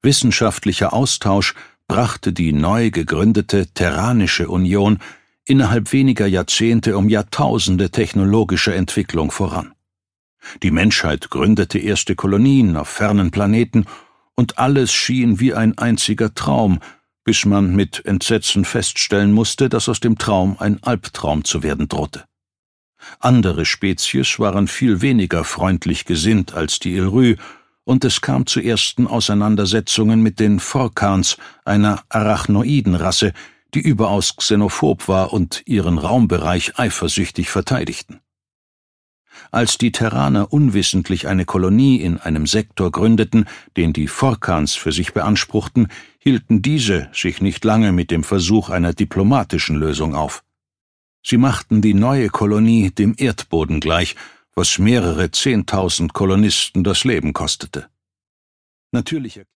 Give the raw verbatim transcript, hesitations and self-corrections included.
Wissenschaftlicher Austausch brachte die neu gegründete Terranische Union innerhalb weniger Jahrzehnte um Jahrtausende technologischer Entwicklung voran. Die Menschheit gründete erste Kolonien auf fernen Planeten, und alles schien wie ein einziger Traum, bis man mit Entsetzen feststellen musste, dass aus dem Traum ein Albtraum zu werden drohte. Andere Spezies waren viel weniger freundlich gesinnt als die Ilrü, und es kam zu ersten Auseinandersetzungen mit den Forkans, einer Arachnoidenrasse, die überaus xenophob war und ihren Raumbereich eifersüchtig verteidigten. Als die Terraner unwissentlich eine Kolonie in einem Sektor gründeten, den die Forkans für sich beanspruchten, hielten diese sich nicht lange mit dem Versuch einer diplomatischen Lösung auf. Sie machten die neue Kolonie dem Erdboden gleich, was mehrere Zehntausend Kolonisten das Leben kostete. Natürlich